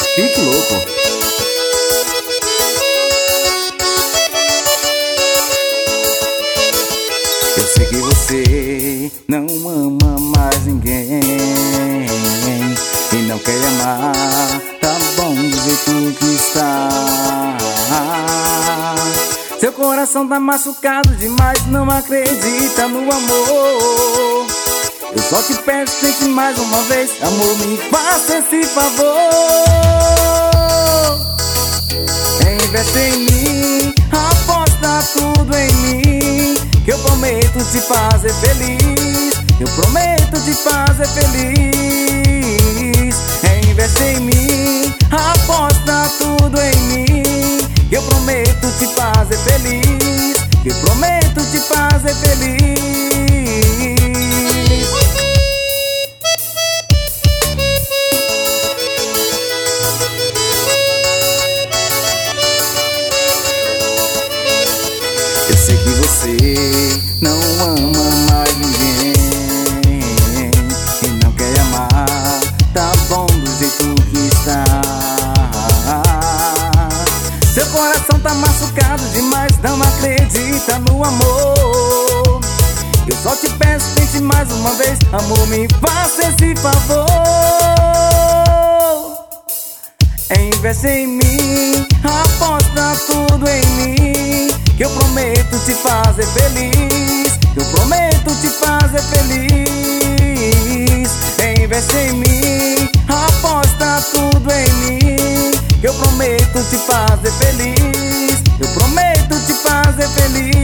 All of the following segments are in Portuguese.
Fique louco. Eu sei que você não ama mais ninguém e não quer amar, tá bom do jeito que está. Seu coração tá machucado demais, não acredita no amor. Eu só te peço, tente mais uma vez, amor, me faça esse favor. Investe em mim, aposta tudo em mim, que eu prometo te fazer feliz. Eu prometo te fazer feliz. Investe em mim, aposta tudo em mim, que eu prometo te fazer feliz. Que eu prometo te fazer feliz. Eu sei que você não ama mais ninguém e não quer amar, tá bom do jeito que está. Seu coração tá machucado demais, não acredita no amor. Eu só te peço, tente mais uma vez, amor, me faça esse favor. Investe em mim, aposta tudo em mim, que eu prometo te fazer feliz. Eu prometo te fazer feliz. Investe em mim, aposta tudo em mim, que eu prometo te fazer feliz. Eu prometo te fazer feliz.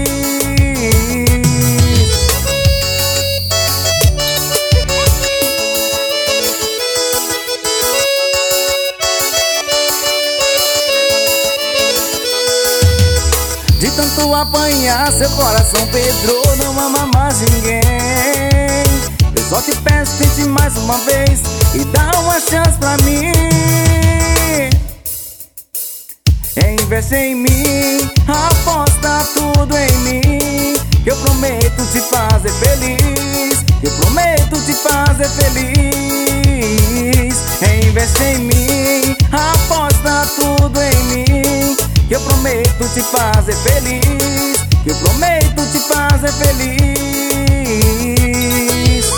De tanto apanhar, seu coração pedrou, não ama mais ninguém. Eu só te peço, tente mais uma vez e dá uma chance pra mim. Investe em mim, aposta tudo em mim, que eu prometo te fazer feliz. Eu prometo te fazer feliz. Investe em mim, aposta tudo em mim, que eu prometo te fazer feliz. Que eu prometo te fazer feliz.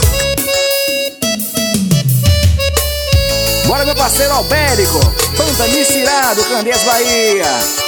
Bora, meu parceiro Albérico, Banda Mistirado, Candeias, Bahia.